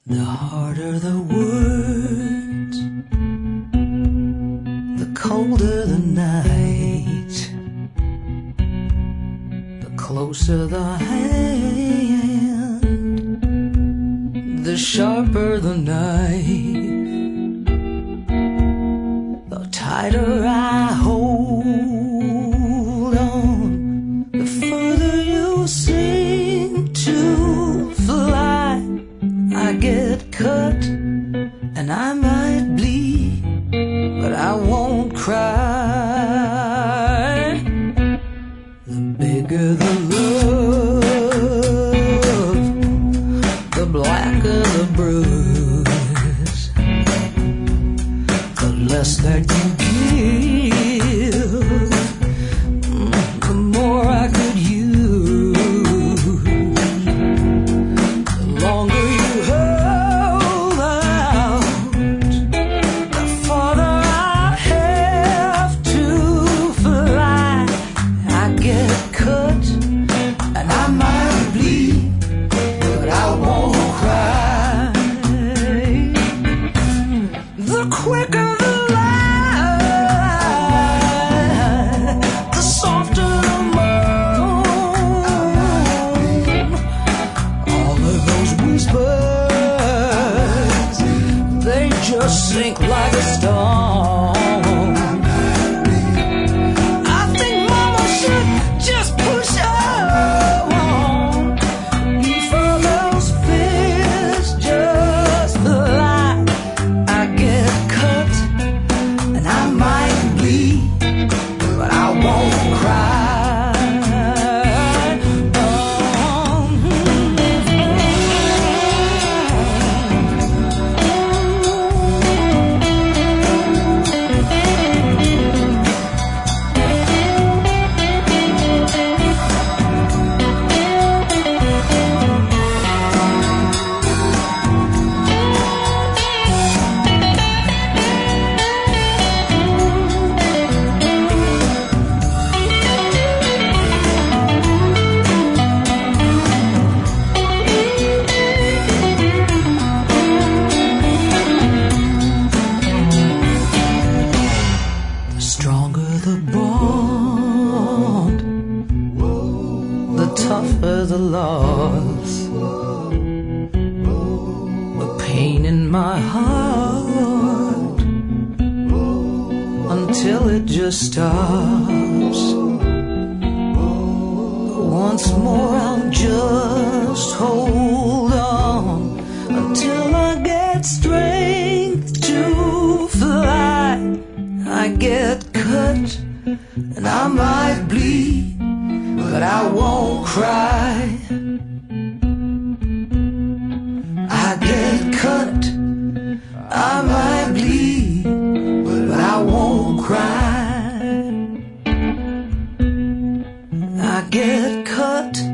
The harder the words, the colder the night, the closer the hand, the sharper the knife, the tighter I hold on, the further you seem to fly. I get cut and I might bleed, but I won't cry. The bigger the love, the blacker the bruise, the less that you give, the more I could use. The longer you hold out, the farther I have to fly. I get cut and I might bleed, but I won't cry. The quicker the lie, the softer the moan. All of those whispers, they just sink like a stone. I think mama should just push on before those fears just fly. I get cut and I might bleed, but I won't cry. The stronger the bond, the tougher the loss. The pain in my heart until it just stops. Once more I'll just hold on until I get strength to fly. I get cut and I might bleed, but I won't cry. I get cut, I might bleed, but I won't cry. I get cut